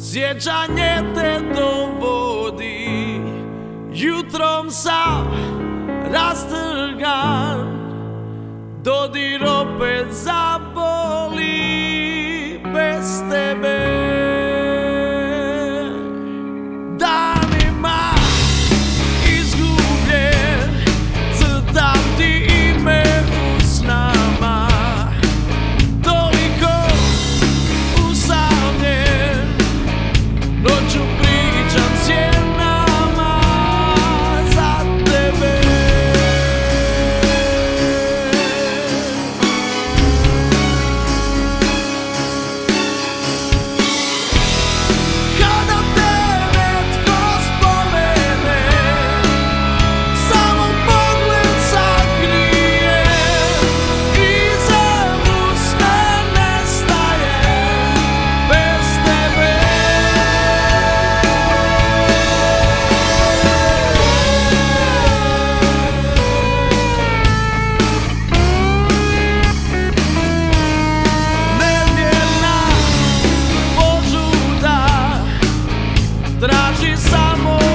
Sjećanje te dovodi, jutrom sam rastrgan, dodir opet zaboli bez tebe. Danima izgubljen, crtam ti ime u snama, toliko usamljen, noću pričam sjenama za tebe. Kada te netko spomene, samo pogled sakrije, iza usne nestaje bez tebe. Nevjerna požuda traži samo